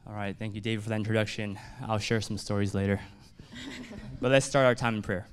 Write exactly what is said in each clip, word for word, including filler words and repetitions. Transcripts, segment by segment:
All right, thank you, David, for that introduction. I'll share some stories later. But let's start our time in prayer.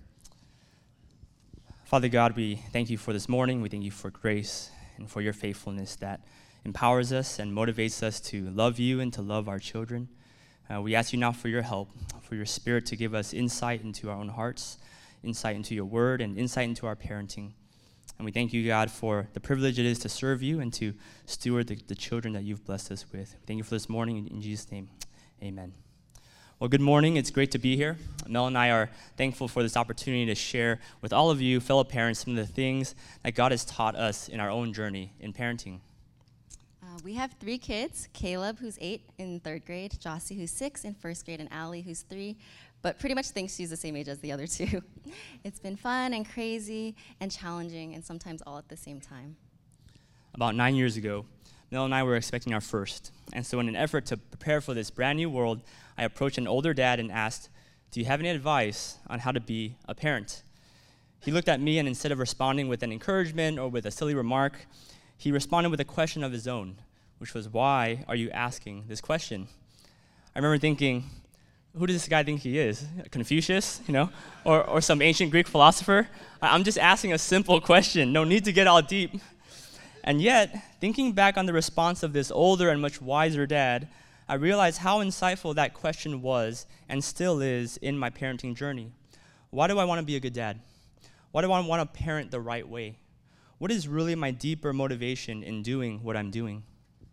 Father God, we thank you for this morning. We thank you for grace and for your faithfulness that empowers us and motivates us to love you and to love our children. Uh, we ask you now for your help, for your Spirit to give us insight into our own hearts, insight into your word, and insight into our parenting. And we thank you, God, for the privilege it is to serve you and to steward the, the children that you've blessed us with. We thank you for this morning. In, in Jesus' name, amen. Well, good morning. It's great to be here. Mel and I are thankful for this opportunity to share with all of you, fellow parents, some of the things that God has taught us in our own journey in parenting. Uh, we have three kids, Caleb, who's eight in third grade, Jossie, who's six in first grade, and Allie, who's three, but pretty much thinks she's the same age as the other two. It's been fun and crazy and challenging, and sometimes all at the same time. About nine years ago, Mel and I were expecting our first. And so in an effort to prepare for this brand new world, I approached an older dad and asked, "Do you have any advice on how to be a parent?" He looked at me, and instead of responding with an encouragement or with a silly remark, he responded with a question of his own, which was, "Why are you asking this question?" I remember thinking, who does this guy think he is? Confucius, you know, or, or some ancient Greek philosopher? I'm just asking a simple question, no need to get all deep. And yet, thinking back on the response of this older and much wiser dad, I realized how insightful that question was and still is in my parenting journey. Why do I want to be a good dad? Why do I want to parent the right way? What is really my deeper motivation in doing what I'm doing?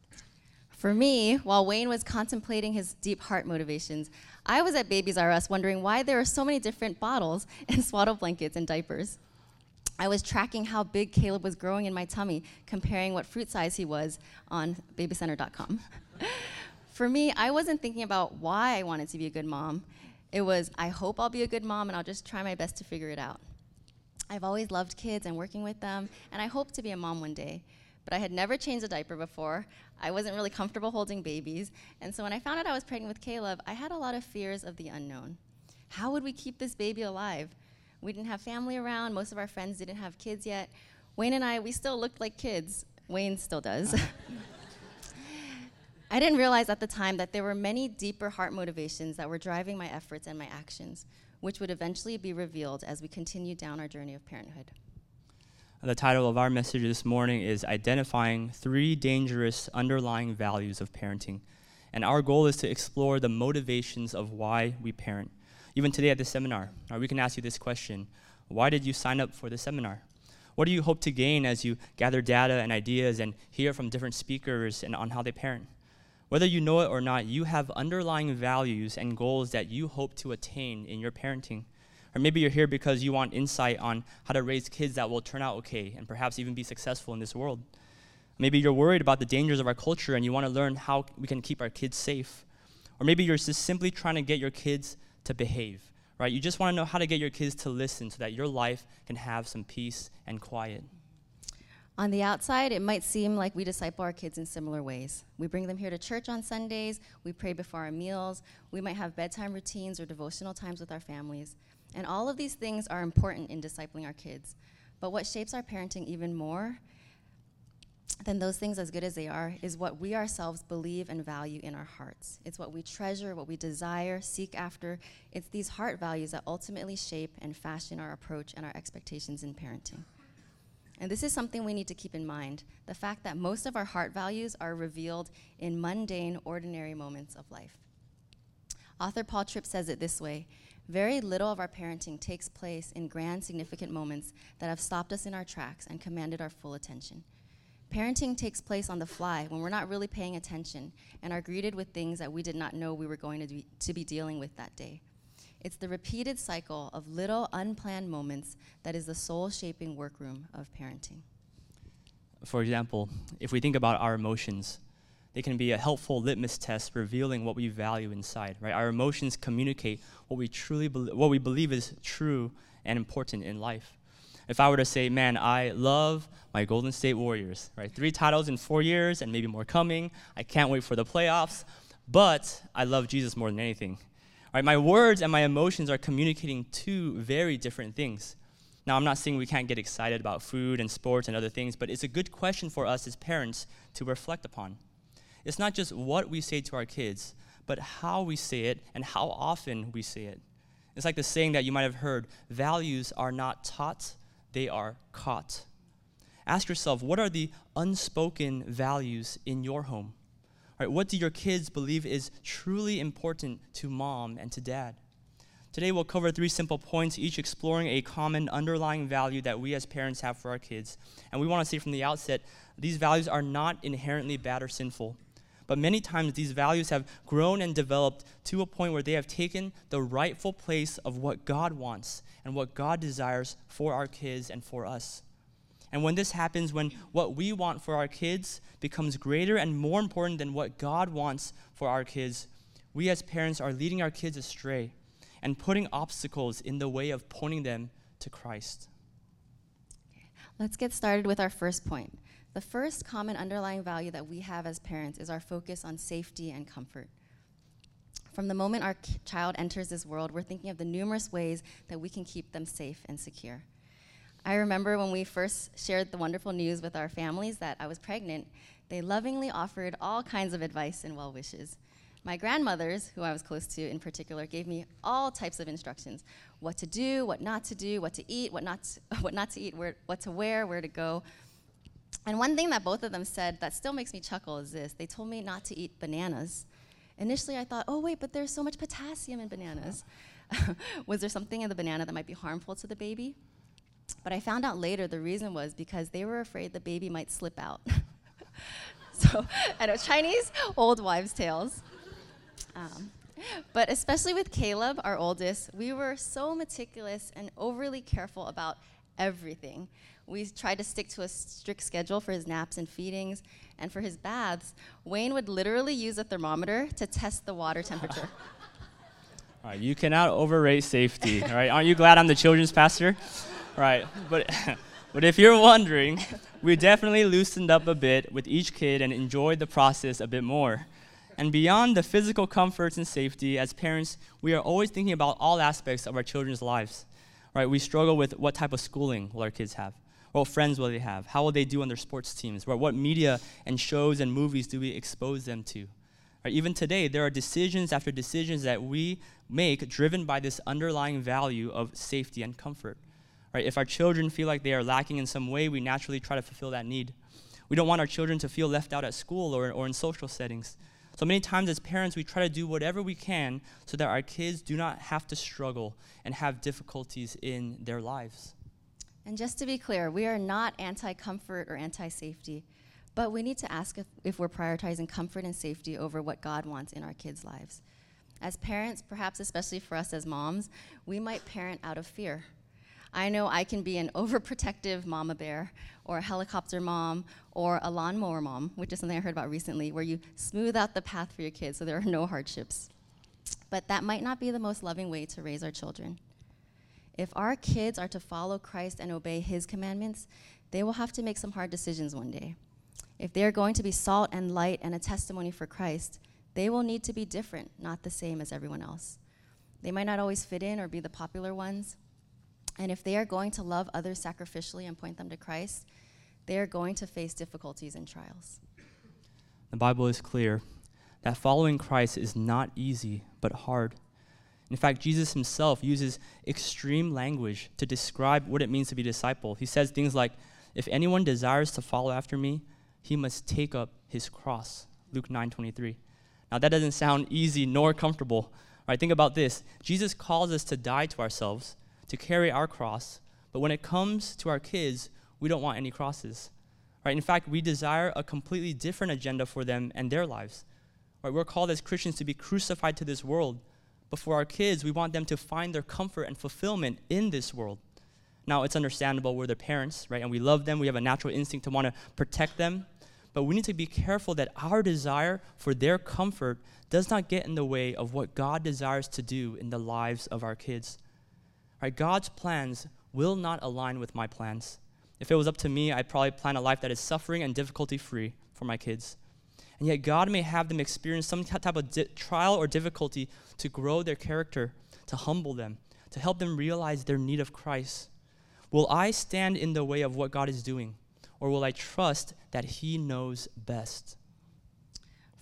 For me, while Wayne was contemplating his deep heart motivations, I was at Babies R Us wondering why there are so many different bottles and swaddle blankets and diapers. I was tracking how big Caleb was growing in my tummy, comparing what fruit size he was on baby center dot com. For me, I wasn't thinking about why I wanted to be a good mom. It was, I hope I'll be a good mom and I'll just try my best to figure it out. I've always loved kids and working with them, and I hope to be a mom one day. But I had never changed a diaper before. I wasn't really comfortable holding babies. And so when I found out I was pregnant with Caleb, I had a lot of fears of the unknown. How would we keep this baby alive? We didn't have family around. Most of our friends didn't have kids yet. Wayne and I, we still looked like kids. Wayne still does. I didn't realize at the time that there were many deeper heart motivations that were driving my efforts and my actions, which would eventually be revealed as we continued down our journey of parenthood. The title of our message this morning is Identifying Three Dangerous Underlying Values of Parenting. And our goal is to explore the motivations of why we parent. Even today at this seminar, we can ask you this question: why did you sign up for this seminar? What do you hope to gain as you gather data and ideas and hear from different speakers and on how they parent? Whether you know it or not, you have underlying values and goals that you hope to attain in your parenting. Or maybe you're here because you want insight on how to raise kids that will turn out okay and perhaps even be successful in this world. Maybe you're worried about the dangers of our culture and you want to learn how we can keep our kids safe. Or maybe you're just simply trying to get your kids to behave, right? You just want to know how to get your kids to listen so that your life can have some peace and quiet. On the outside, it might seem like we disciple our kids in similar ways. We bring them here to church on Sundays, we pray before our meals, we might have bedtime routines or devotional times with our families. And all of these things are important in discipling our kids. But what shapes our parenting even more than those things, as good as they are, is what we ourselves believe and value in our hearts. It's what we treasure, what we desire, seek after. It's these heart values that ultimately shape and fashion our approach and our expectations in parenting. And this is something we need to keep in mind, the fact that most of our heart values are revealed in mundane, ordinary moments of life. Author Paul Tripp says it this way: very little of our parenting takes place in grand, significant moments that have stopped us in our tracks and commanded our full attention. Parenting takes place on the fly when we're not really paying attention and are greeted with things that we did not know we were going to be, to be dealing with that day. It's the repeated cycle of little unplanned moments that is the soul-shaping workroom of parenting. For example, if we think about our emotions, they can be a helpful litmus test revealing what we value inside, right? Our emotions communicate what we truly be- what we believe is true and important in life. If I were to say, man, I love my Golden State Warriors, right? Three titles in four years and maybe more coming. I can't wait for the playoffs, but I love Jesus more than anything. All right, my words and my emotions are communicating two very different things. Now, I'm not saying we can't get excited about food and sports and other things, but it's a good question for us as parents to reflect upon. It's not just what we say to our kids, but how we say it and how often we say it. It's like the saying that you might have heard, values are not taught, they are caught. Ask yourself, what are the unspoken values in your home? Right, what do your kids believe is truly important to mom and to dad? Today we'll cover three simple points, each exploring a common underlying value that we as parents have for our kids. And we want to say from the outset, these values are not inherently bad or sinful. But many times these values have grown and developed to a point where they have taken the rightful place of what God wants and what God desires for our kids and for us. And when this happens, when what we want for our kids becomes greater and more important than what God wants for our kids, we as parents are leading our kids astray and putting obstacles in the way of pointing them to Christ. Let's get started with our first point. The first common underlying value that we have as parents is our focus on safety and comfort. From the moment our k- child enters this world, we're thinking of the numerous ways that we can keep them safe and secure. I remember when we first shared the wonderful news with our families that I was pregnant, they lovingly offered all kinds of advice and well wishes. My grandmothers, who I was close to in particular, gave me all types of instructions: what to do, what not to do, what to eat, what not to, what not to eat, where, what to wear, where to go. And one thing that both of them said that still makes me chuckle is this. They told me not to eat bananas. Initially, I thought, oh, wait, but there's so much potassium in bananas. Was there something in the banana that might be harmful to the baby? But I found out later the reason was because they were afraid the baby might slip out. So, I know, Chinese old wives' tales. Um, but especially with Caleb, our oldest, we were so meticulous and overly careful about everything. We tried to stick to a strict schedule for his naps and feedings, and for his baths, Wayne would literally use a thermometer to test the water temperature. All right, you cannot overrate safety, all right? Aren't you glad I'm the children's pastor? All right, but, but if you're wondering, we definitely loosened up a bit with each kid and enjoyed the process a bit more. And beyond the physical comforts and safety, as parents, we are always thinking about all aspects of our children's lives. Right? We struggle with what type of schooling will our kids have? What friends will they have? How will they do on their sports teams? Right? What media and shows and movies do we expose them to? Right? Even today, there are decisions after decisions that we make driven by this underlying value of safety and comfort. Right? If our children feel like they are lacking in some way, we naturally try to fulfill that need. We don't want our children to feel left out at school or, or in social settings. So many times as parents, we try to do whatever we can so that our kids do not have to struggle and have difficulties in their lives. And just to be clear, we are not anti-comfort or anti-safety, but we need to ask if, if we're prioritizing comfort and safety over what God wants in our kids' lives. As parents, perhaps especially for us as moms, we might parent out of fear. I know I can be an overprotective mama bear, or a helicopter mom, or a lawnmower mom, which is something I heard about recently, where you smooth out the path for your kids so there are no hardships. But that might not be the most loving way to raise our children. If our kids are to follow Christ and obey his commandments, they will have to make some hard decisions one day. If they are going to be salt and light and a testimony for Christ, they will need to be different, not the same as everyone else. They might not always fit in or be the popular ones. And if they are going to love others sacrificially and point them to Christ, they are going to face difficulties and trials. The Bible is clear that following Christ is not easy, but hard. In fact, Jesus himself uses extreme language to describe what it means to be a disciple. He says things like, if anyone desires to follow after me, he must take up his cross. Luke nine twenty-three. Now that doesn't sound easy nor comfortable. Right? Think about this. Jesus calls us to die to ourselves, to carry our cross, but when it comes to our kids, we don't want any crosses. Right? In fact, we desire a completely different agenda for them and their lives. Right? We're called as Christians to be crucified to this world, but for our kids, we want them to find their comfort and fulfillment in this world. Now, it's understandable, we're their parents, right? And we love them, we have a natural instinct to want to protect them, but we need to be careful that our desire for their comfort does not get in the way of what God desires to do in the lives of our kids. Right? God's plans will not align with my plans. If it was up to me, I'd probably plan a life that is suffering and difficulty-free for my kids. And yet God may have them experience some type of di- trial or difficulty to grow their character, to humble them, to help them realize their need of Christ. Will I stand in the way of what God is doing, or will I trust that he knows best?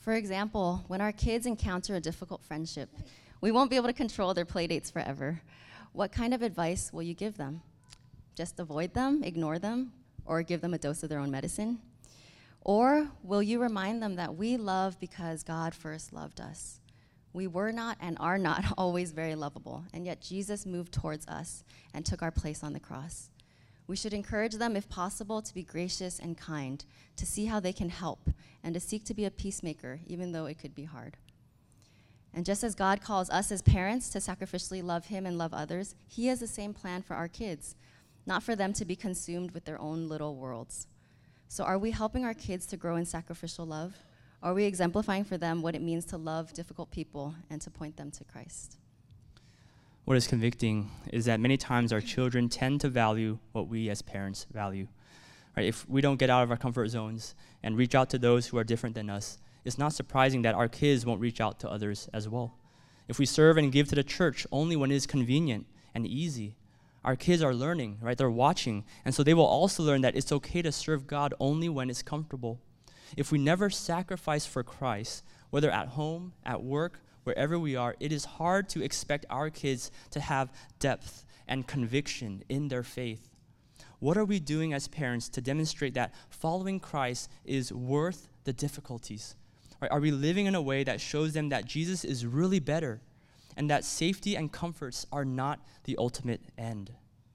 For example, when our kids encounter a difficult friendship, we won't be able to control their play dates forever. What kind of advice will you give them? Just avoid them, ignore them, or give them a dose of their own medicine? Or will you remind them that we love because God first loved us? We were not and are not always very lovable, and yet Jesus moved towards us and took our place on the cross. We should encourage them, if possible, to be gracious and kind, to see how they can help, and to seek to be a peacemaker, even though it could be hard. And just as God calls us as parents to sacrificially love him and love others, he has the same plan for our kids, not for them to be consumed with their own little worlds. So are we helping our kids to grow in sacrificial love? Are we exemplifying for them what it means to love difficult people and to point them to Christ? What is convicting is that many times our children tend to value what we as parents value. Right? If we don't get out of our comfort zones and reach out to those who are different than us, it's not surprising that our kids won't reach out to others as well. If we serve and give to the church only when it is convenient and easy, our kids are learning, right? They're watching, and so they will also learn that it's okay to serve God only when it's comfortable. If we never sacrifice for Christ, whether at home, at work, wherever we are, it is hard to expect our kids to have depth and conviction in their faith. What are we doing as parents to demonstrate that following Christ is worth the difficulties? Right? Are we living in a way that shows them that Jesus is really better and that safety and comforts are not the ultimate end?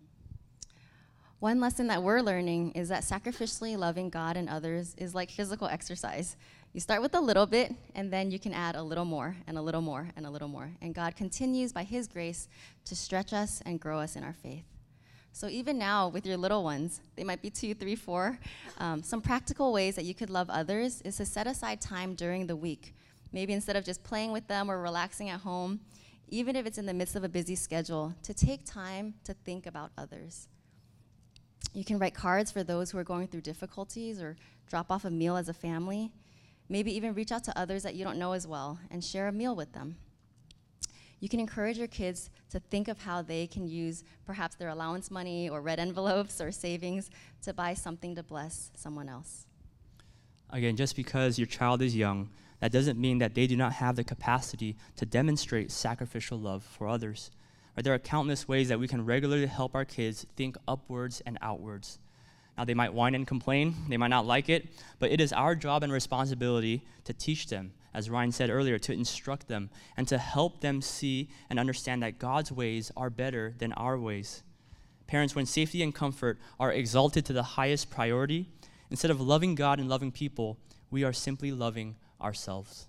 One lesson that we're learning is that sacrificially loving God and others is like physical exercise. You start with a little bit, and then you can add a little more, and a little more, and a little more. And God continues by his grace to stretch us and grow us in our faith. So even now, with your little ones, they might be two, three, four, um, some practical ways that you could love others is to set aside time during the week. Maybe instead of just playing with them or relaxing at home, even if it's in the midst of a busy schedule, to take time to think about others. You can write cards for those who are going through difficulties or drop off a meal as a family. Maybe even reach out to others that you don't know as well and share a meal with them. You can encourage your kids to think of how they can use perhaps their allowance money or red envelopes or savings to buy something to bless someone else. Again, just because your child is young, that doesn't mean that they do not have the capacity to demonstrate sacrificial love for others. Right? There are countless ways that we can regularly help our kids think upwards and outwards. Now, they might whine and complain, they might not like it, but it is our job and responsibility to teach them, as Ryan said earlier, to instruct them and to help them see and understand that God's ways are better than our ways. Parents, when safety and comfort are exalted to the highest priority, instead of loving God and loving people, we are simply loving ourselves.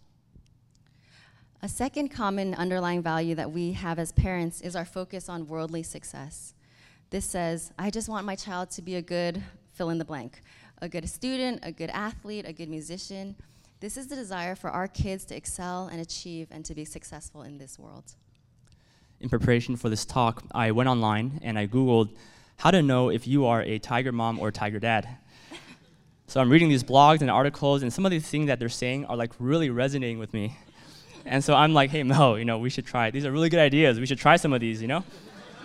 A second common underlying value that we have as parents is our focus on worldly success. This says, I just want my child to be a good fill in the blank, a good student, a good athlete, a good musician. This is the desire for our kids to excel and achieve and to be successful in this world. In preparation for this talk, I went online and I Googled how to know if you are a tiger mom or tiger dad. So I'm reading these blogs and articles, and some of these things that they're saying are like really resonating with me. And so I'm like, hey, Mel, you know, we should try it. These are really good ideas. We should try some of these, you know?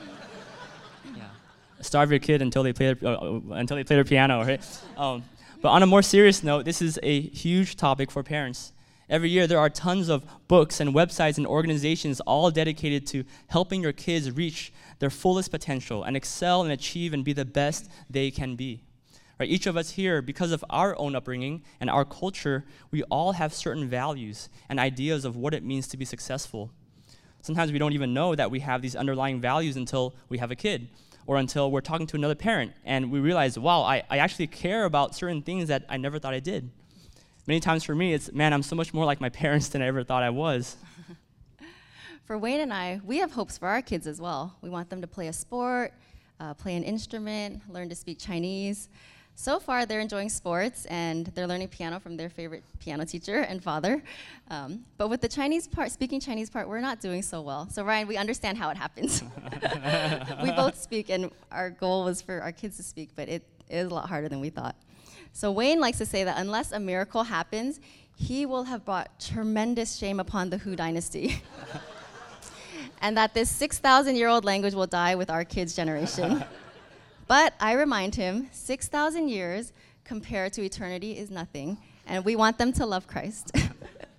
Starve your kid until they play their, uh, until they play their piano, right? Um, but on a more serious note, this is a huge topic for parents. Every year, there are tons of books and websites and organizations all dedicated to helping your kids reach their fullest potential and excel and achieve and be the best they can be. Right? Each of us here, because of our own upbringing and our culture, we all have certain values and ideas of what it means to be successful. Sometimes we don't even know that we have these underlying values until we have a kid, or until we're talking to another parent and we realize, wow, I, I actually care about certain things that I never thought I did. Many times for me, it's, man, I'm so much more like my parents than I ever thought I was. For Wayne and I, we have hopes for our kids as well. We want them to play a sport, uh, play an instrument, learn to speak Chinese. So far, they're enjoying sports, and they're learning piano from their favorite piano teacher and father. Um, but with the Chinese part, speaking Chinese part, we're not doing so well. So Ryan, we understand how it happens. We both speak, and our goal was for our kids to speak, but it is a lot harder than we thought. So Wayne likes to say that unless a miracle happens, he will have brought tremendous shame upon the Hu dynasty. And that this six thousand year old language will die with our kids' generation. But I remind him, six thousand years compared to eternity is nothing, and we want them to love Christ.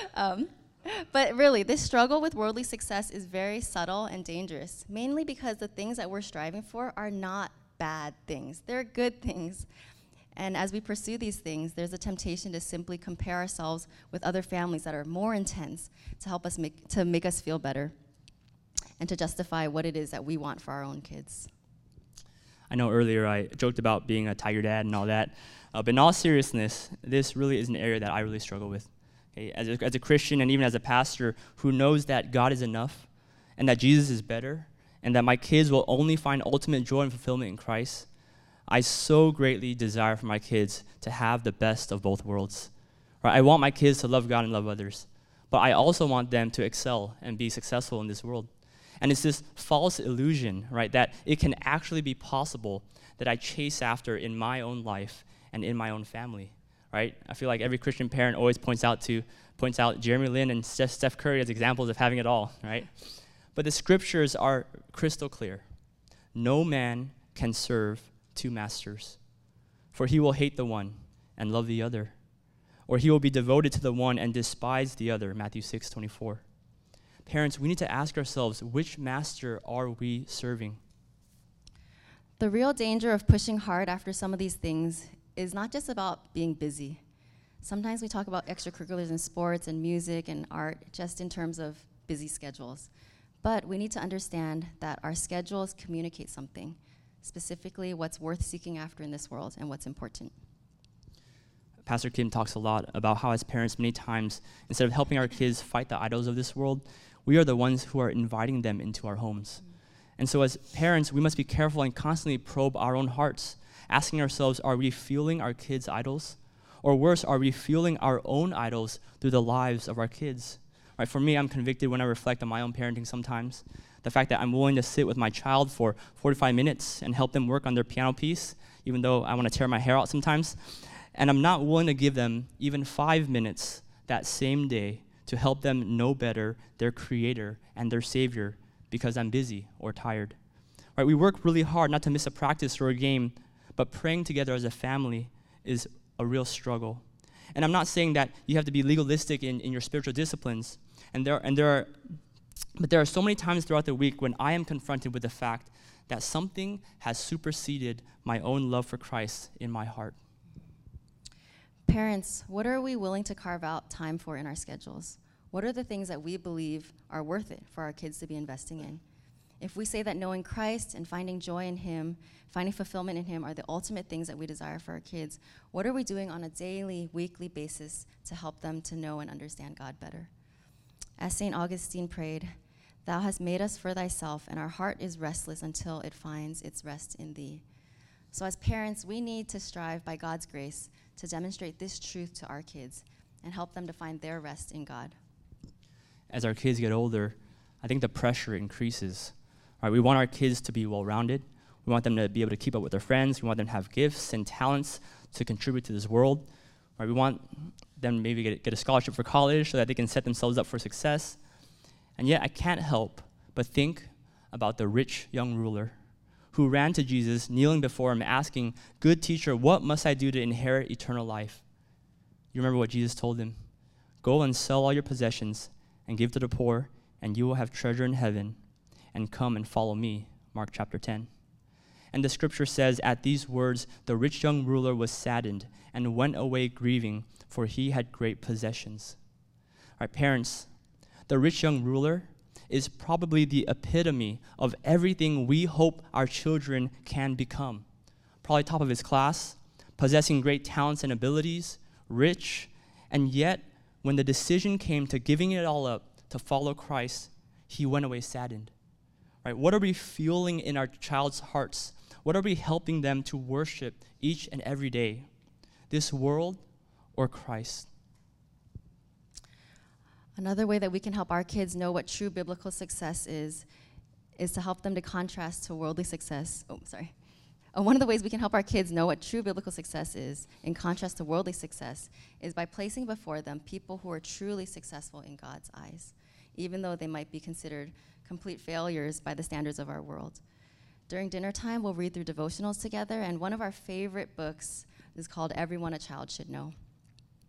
um, but really, this struggle with worldly success is very subtle and dangerous, mainly because the things that we're striving for are not bad things. They're good things. And as we pursue these things, there's a temptation to simply compare ourselves with other families that are more intense to help us make, to make us feel better and to justify what it is that we want for our own kids. I know earlier I joked about being a tiger dad and all that, uh, but in all seriousness, this really is an area that I really struggle with. Okay? As a, as a Christian and even as a pastor who knows that God is enough and that Jesus is better and that my kids will only find ultimate joy and fulfillment in Christ, I so greatly desire for my kids to have the best of both worlds. Right? I want my kids to love God and love others, but I also want them to excel and be successful in this world. And it's this false illusion, right, that it can actually be possible that I chase after in my own life and in my own family, right? I feel like every Christian parent always points out to points out Jeremy Lin and Steph, Steph Curry as examples of having it all, right? But the scriptures are crystal clear. No man can serve two masters, for he will hate the one and love the other, or he will be devoted to the one and despise the other, Matthew six twenty-four. Parents, we need to ask ourselves, which master are we serving? The real danger of pushing hard after some of these things is not just about being busy. Sometimes we talk about extracurriculars in sports and music and art just in terms of busy schedules. But we need to understand that our schedules communicate something, specifically what's worth seeking after in this world and what's important. Pastor Kim talks a lot about how as parents, many times, instead of helping our kids fight the idols of this world, we are the ones who are inviting them into our homes. Mm. And so as parents, we must be careful and constantly probe our own hearts, asking ourselves, are we fueling our kids' idols? Or worse, are we fueling our own idols through the lives of our kids? Right, for me, I'm convicted when I reflect on my own parenting sometimes. The fact that I'm willing to sit with my child for forty-five minutes and help them work on their piano piece, even though I want to tear my hair out sometimes. And I'm not willing to give them even five minutes that same day to help them know better their Creator and their Savior because I'm busy or tired. Right? We work really hard not to miss a practice or a game, but praying together as a family is a real struggle. And I'm not saying that you have to be legalistic in, in your spiritual disciplines. And there, and there are, but there are so many times throughout the week when I am confronted with the fact that something has superseded my own love for Christ in my heart. Parents, what are we willing to carve out time for in our schedules? What are the things that we believe are worth it for our kids to be investing in? If we say that knowing Christ and finding joy in Him, finding fulfillment in Him are the ultimate things that we desire for our kids, what are we doing on a daily, weekly basis to help them to know and understand God better? As Saint Augustine prayed, "Thou hast made us for thyself, and our heart is restless until it finds its rest in thee." So as parents, we need to strive by God's grace to demonstrate this truth to our kids and help them to find their rest in God. As our kids get older, I think the pressure increases. Right? We want our kids to be well-rounded. We want them to be able to keep up with their friends. We want them to have gifts and talents to contribute to this world. Right? We want them to maybe get, get a scholarship for college so that they can set themselves up for success. And yet I can't help but think about the rich young ruler who ran to Jesus, kneeling before him, asking, "Good teacher, what must I do to inherit eternal life?" You remember what Jesus told him? "Go and sell all your possessions and give to the poor, and you will have treasure in heaven. And come and follow me," Mark chapter ten. And the scripture says, at these words, the rich young ruler was saddened and went away grieving, for he had great possessions. Our parents, the rich young ruler is probably the epitome of everything we hope our children can become. Probably top of his class, possessing great talents and abilities, rich, and yet when the decision came to giving it all up to follow Christ, he went away saddened. Right? What are we fueling in our child's hearts? What are we helping them to worship each and every day? This world or Christ? Another way that we can help our kids know what true biblical success is, is to help them to contrast to worldly success. Oh, sorry. Uh, one of the ways we can help our kids know what true biblical success is, in contrast to worldly success, is by placing before them people who are truly successful in God's eyes, even though they might be considered complete failures by the standards of our world. During dinner time, we'll read through devotionals together, and one of our favorite books is called Everyone a Child Should Know.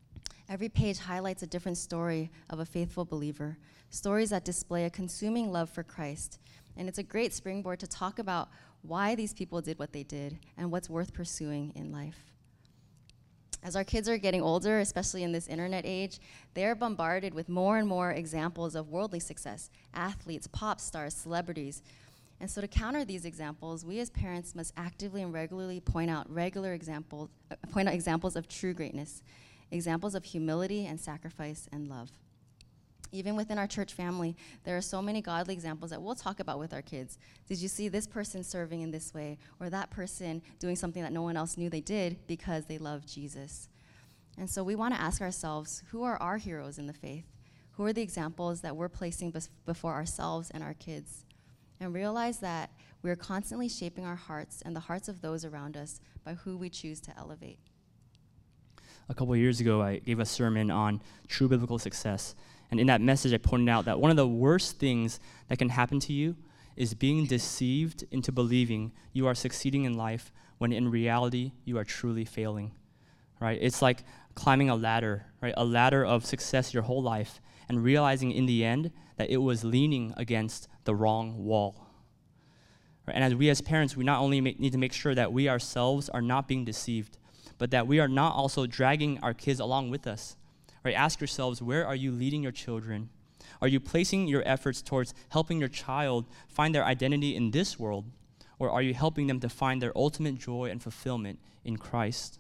Every page highlights a different story of a faithful believer, stories that display a consuming love for Christ. And it's a great springboard to talk about why these people did what they did and what's worth pursuing in life. As our kids are getting older, especially in this internet age, they're bombarded with more and more examples of worldly success, athletes, pop stars, celebrities. And so to counter these examples, we as parents must actively and regularly point out regular examples, uh, point out examples of true greatness, examples of humility and sacrifice and love. Even within our church family, there are so many godly examples that we'll talk about with our kids. Did you see this person serving in this way, or that person doing something that no one else knew they did because they love Jesus? And so we want to ask ourselves, who are our heroes in the faith? Who are the examples that we're placing bes- before ourselves and our kids? And realize that we are constantly shaping our hearts and the hearts of those around us by who we choose to elevate. A couple of years ago, I gave a sermon on true biblical success. And in that message, I pointed out that one of the worst things that can happen to you is being deceived into believing you are succeeding in life when in reality you are truly failing, right? It's like climbing a ladder, right? A ladder of success your whole life and realizing in the end that it was leaning against the wrong wall. Right? And as we as parents, we not only make, need to make sure that we ourselves are not being deceived, but that we are not also dragging our kids along with us. Right, ask yourselves, where are you leading your children? Are you placing your efforts towards helping your child find their identity in this world? Or are you helping them to find their ultimate joy and fulfillment in Christ?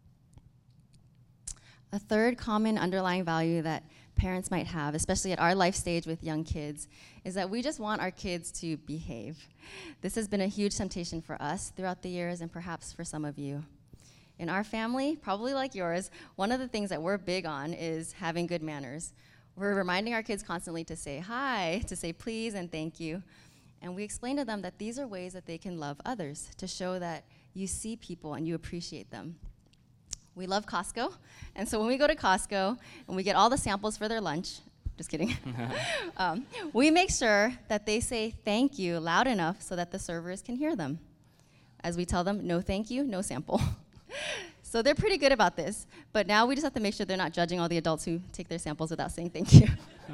A third common underlying value that parents might have, especially at our life stage with young kids, is that we just want our kids to behave. This has been a huge temptation for us throughout the years and perhaps for some of you. In our family, probably like yours, one of the things that we're big on is having good manners. We're reminding our kids constantly to say hi, to say please and thank you. And we explain to them that these are ways that they can love others, to show that you see people and you appreciate them. We love Costco, and so when we go to Costco and we get all the samples for their lunch, just kidding, um, we make sure that they say thank you loud enough so that the servers can hear them. As we tell them, no thank you, no sample. So they're pretty good about this, but now we just have to make sure they're not judging all the adults who take their samples without saying thank you.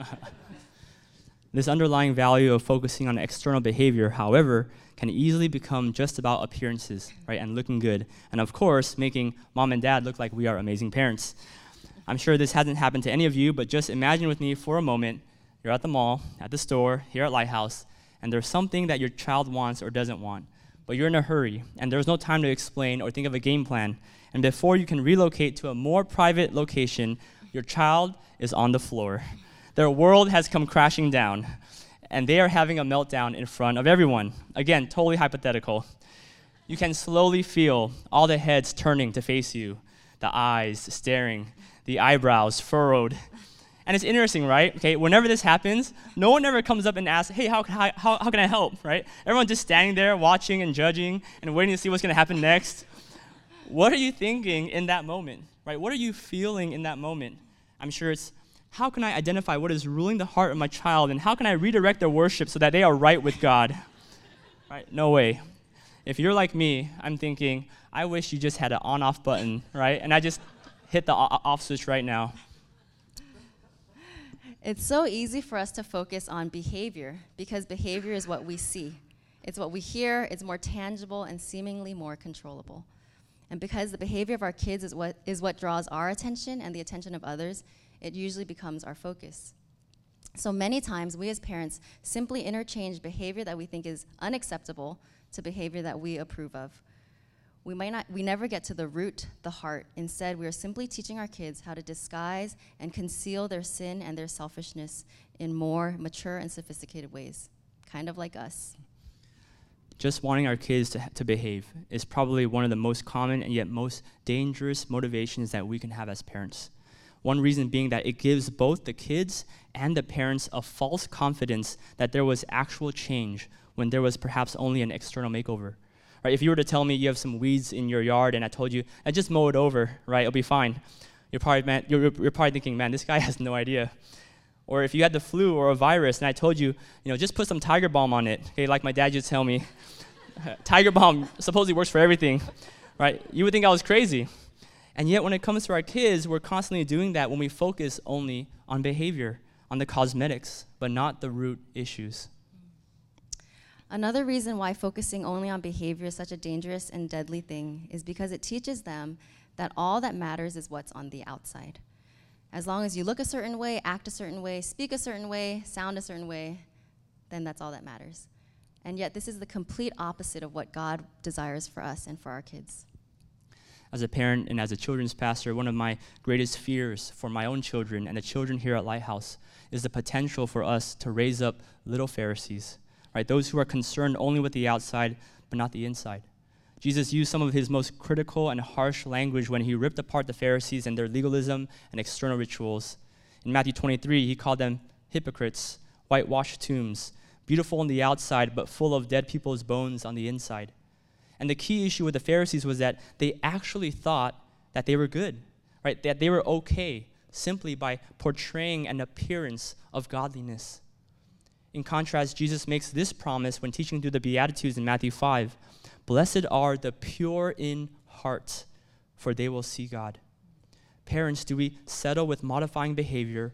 This underlying value of focusing on external behavior, however, can easily become just about appearances, right, and looking good, and of course, making mom and dad look like we are amazing parents. I'm sure this hasn't happened to any of you, but just imagine with me for a moment, you're at the mall, at the store, here at Lighthouse, and there's something that your child wants or doesn't want. But you're in a hurry, and there's no time to explain or think of a game plan. And before you can relocate to a more private location, your child is on the floor. Their world has come crashing down, and they are having a meltdown in front of everyone. Again, totally hypothetical. You can slowly feel all the heads turning to face you, the eyes staring, the eyebrows furrowed. And it's interesting, right? Okay, whenever this happens, no one ever comes up and asks, hey, how can I, how, how can I help, right? Everyone's just standing there watching and judging and waiting to see what's going to happen next. What are you thinking in that moment, right? What are you feeling in that moment? I'm sure it's, how can I identify what is ruling the heart of my child, and how can I redirect their worship so that they are right with God? Right? No way. If you're like me, I'm thinking, I wish you just had an on-off button, right? And I just hit the off switch right now. It's so easy for us to focus on behavior because behavior is what we see. It's what we hear, it's more tangible and seemingly more controllable. And because the behavior of our kids is what is what draws our attention and the attention of others, it usually becomes our focus. So many times we as parents simply interchange behavior that we think is unacceptable to behavior that we approve of. We might not, we never get to the root, the heart. Instead, we are simply teaching our kids how to disguise and conceal their sin and their selfishness in more mature and sophisticated ways, kind of like us. Just wanting our kids to, to behave is probably one of the most common and yet most dangerous motivations that we can have as parents. One reason being that it gives both the kids and the parents a false confidence that there was actual change when there was perhaps only an external makeover. Right? If you were to tell me you have some weeds in your yard and I told you, I just mow it over, right, it'll be fine. You're probably, man, you're, you're probably thinking, man, this guy has no idea. Or if you had the flu or a virus and I told you, you know, just put some Tiger Balm on it, okay, like my dad used to tell me. Tiger Balm supposedly works for everything, right? You would think I was crazy. And yet when it comes to our kids, we're constantly doing that when we focus only on behavior, on the cosmetics, but not the root issues. Another reason why focusing only on behavior is such a dangerous and deadly thing is because it teaches them that all that matters is what's on the outside. As long as you look a certain way, act a certain way, speak a certain way, sound a certain way, then that's all that matters. And yet this is the complete opposite of what God desires for us and for our kids. As a parent and as a children's pastor, one of my greatest fears for my own children and the children here at Lighthouse is the potential for us to raise up little Pharisees, right? Those who are concerned only with the outside, but not the inside. Jesus used some of his most critical and harsh language when he ripped apart the Pharisees and their legalism and external rituals. In Matthew twenty-three, he called them hypocrites, whitewashed tombs, beautiful on the outside, but full of dead people's bones on the inside. And the key issue with the Pharisees was that they actually thought that they were good, right? That they were okay simply by portraying an appearance of godliness. In contrast, Jesus makes this promise when teaching through the Beatitudes in Matthew five. Blessed are the pure in heart, for they will see God. Parents, do we settle with modifying behavior,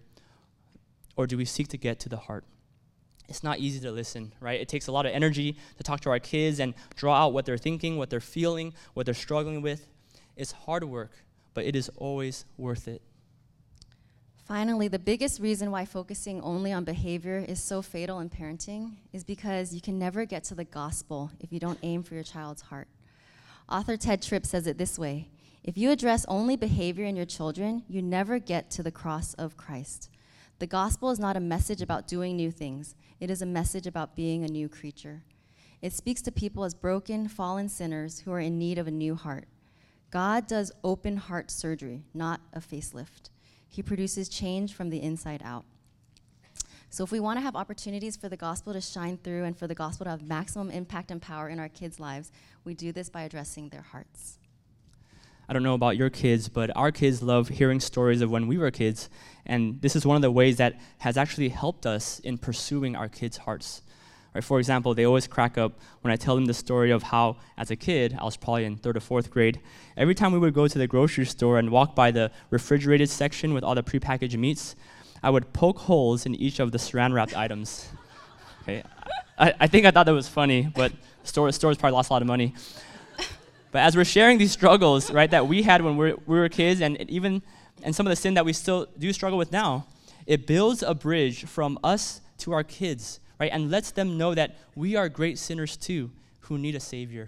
or do we seek to get to the heart? It's not easy to listen, right? It takes a lot of energy to talk to our kids and draw out what they're thinking, what they're feeling, what they're struggling with. It's hard work, but it is always worth it. Finally, the biggest reason why focusing only on behavior is so fatal in parenting is because you can never get to the gospel if you don't aim for your child's heart. Author Ted Tripp says it this way: if you address only behavior in your children, you never get to the cross of Christ. The gospel is not a message about doing new things. It is a message about being a new creature. It speaks to people as broken, fallen sinners who are in need of a new heart. God does open heart surgery, not a facelift. He produces change from the inside out. So if we want to have opportunities for the gospel to shine through and for the gospel to have maximum impact and power in our kids' lives, we do this by addressing their hearts. I don't know about your kids, but our kids love hearing stories of when we were kids, and this is one of the ways that has actually helped us in pursuing our kids' hearts. Right? For example, they always crack up when I tell them the story of how, as a kid, I was probably in third or fourth grade, every time we would go to the grocery store and walk by the refrigerated section with all the prepackaged meats, I would poke holes in each of the saran-wrapped items. Okay, I, I think I thought that was funny, but the store, stores probably lost a lot of money. But as we're sharing these struggles, right, that we had when we were, we were kids, and even and some of the sin that we still do struggle with now, it builds a bridge from us to our kids, right, and lets them know that we are great sinners too, who need a Savior.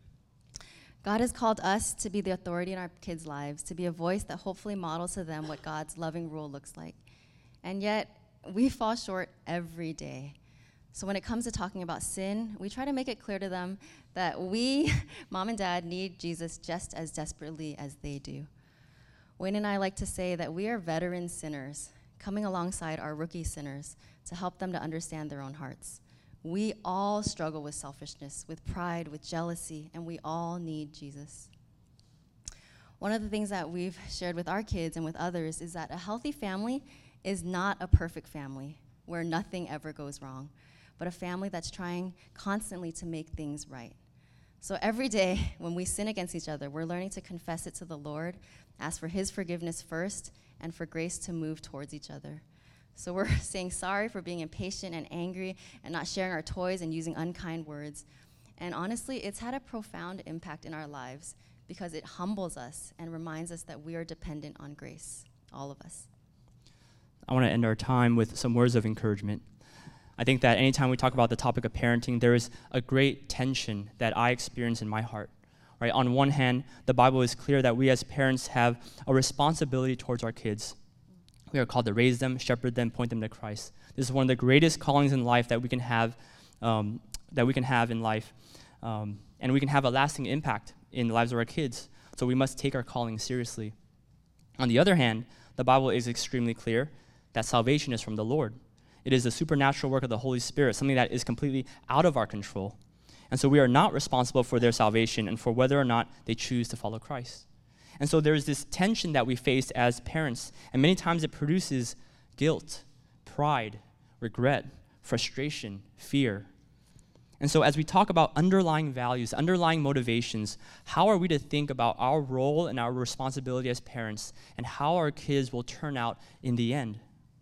God has called us to be the authority in our kids' lives, to be a voice that hopefully models to them what God's loving rule looks like. And yet, we fall short every day. So when it comes to talking about sin, we try to make it clear to them that we, mom and dad, need Jesus just as desperately as they do. Wayne and I like to say that we are veteran sinners coming alongside our rookie sinners to help them to understand their own hearts. We all struggle with selfishness, with pride, with jealousy, and we all need Jesus. One of the things that we've shared with our kids and with others is that a healthy family is not a perfect family where nothing ever goes wrong, but a family that's trying constantly to make things right. So every day when we sin against each other, we're learning to confess it to the Lord, ask for his forgiveness first, and for grace to move towards each other. So we're saying sorry for being impatient and angry and not sharing our toys and using unkind words. And honestly, it's had a profound impact in our lives because it humbles us and reminds us that we are dependent on grace, all of us. I want to end our time with some words of encouragement. I think that anytime we talk about the topic of parenting, there is a great tension that I experience in my heart. Right? On one hand, the Bible is clear that we as parents have a responsibility towards our kids. We are called to raise them, shepherd them, point them to Christ. This is one of the greatest callings in life that we can have, um, that we can have in life, um, and we can have a lasting impact in the lives of our kids. So we must take our calling seriously. On the other hand, the Bible is extremely clear that salvation is from the Lord. It is the supernatural work of the Holy Spirit, something that is completely out of our control. And so we are not responsible for their salvation and for whether or not they choose to follow Christ. And so there's this tension that we face as parents, and many times it produces guilt, pride, regret, frustration, fear. And so as we talk about underlying values, underlying motivations, how are we to think about our role and our responsibility as parents and how our kids will turn out in the end?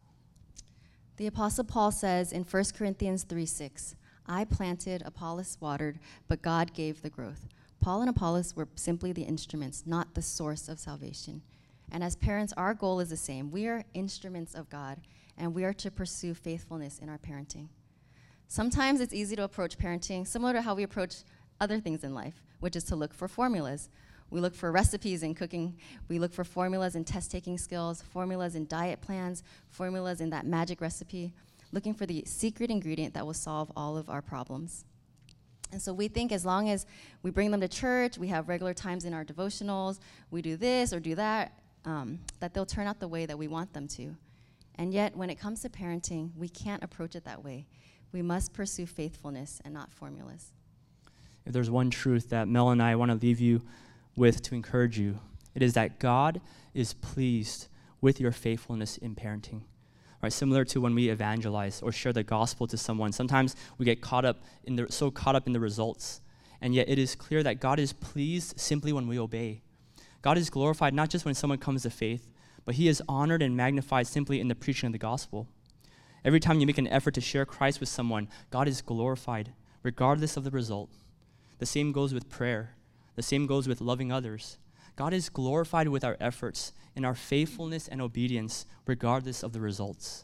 The Apostle Paul says in First Corinthians three six, I planted, Apollos watered, but God gave the growth. Paul and Apollos were simply the instruments, not the source of salvation. And as parents, our goal is the same. We are instruments of God, and we are to pursue faithfulness in our parenting. Sometimes it's easy to approach parenting similar to how we approach other things in life, which is to look for formulas. We look for recipes in cooking. We look for formulas in test-taking skills, formulas in diet plans, formulas in that magic recipe, looking for the secret ingredient that will solve all of our problems. And so we think as long as we bring them to church, we have regular times in our devotionals, we do this or do that, um, that they'll turn out the way that we want them to. And yet, when it comes to parenting, we can't approach it that way. We must pursue faithfulness and not formulas. If there's one truth that Mel and I want to leave you with to encourage you, it is that God is pleased with your faithfulness in parenting. Right, similar to when we evangelize or share the gospel to someone, sometimes we get caught up in the so caught up in the results, and yet it is clear that God is pleased simply when we obey. God is glorified not just when someone comes to faith, but he is honored and magnified simply in the preaching of the gospel. Every time you make an effort to share Christ with someone, God is glorified, regardless of the result. The same goes with prayer. The same goes with loving others. God is glorified with our efforts in our faithfulness and obedience, regardless of the results.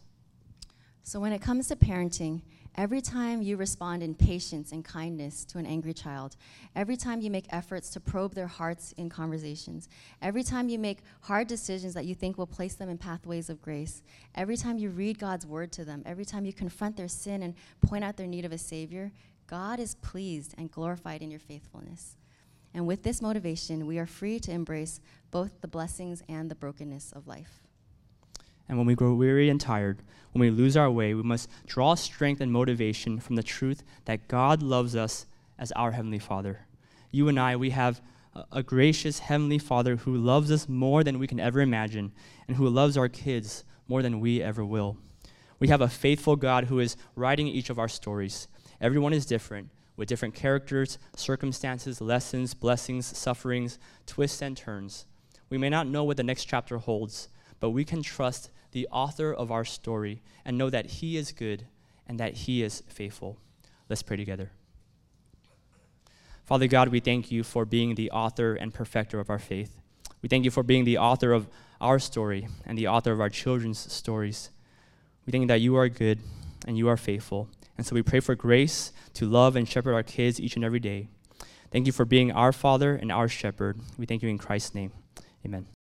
So when it comes to parenting, every time you respond in patience and kindness to an angry child, every time you make efforts to probe their hearts in conversations, every time you make hard decisions that you think will place them in pathways of grace, every time you read God's word to them, every time you confront their sin and point out their need of a Savior, God is pleased and glorified in your faithfulness. And with this motivation, we are free to embrace both the blessings and the brokenness of life. And when we grow weary and tired, when we lose our way, we must draw strength and motivation from the truth that God loves us as our Heavenly Father. You and I, we have a, a gracious Heavenly Father who loves us more than we can ever imagine and who loves our kids more than we ever will. We have a faithful God who is writing each of our stories. Everyone is different, with different characters, circumstances, lessons, blessings, sufferings, twists, and turns. We may not know what the next chapter holds, but we can trust the author of our story and know that he is good and that he is faithful. Let's pray together. Father God, we thank you for being the author and perfecter of our faith. We thank you for being the author of our story and the author of our children's stories. We thank you that you are good and you are faithful. And so we pray for grace to love and shepherd our kids each and every day. Thank you for being our Father and our shepherd. We thank you in Christ's name. Amen.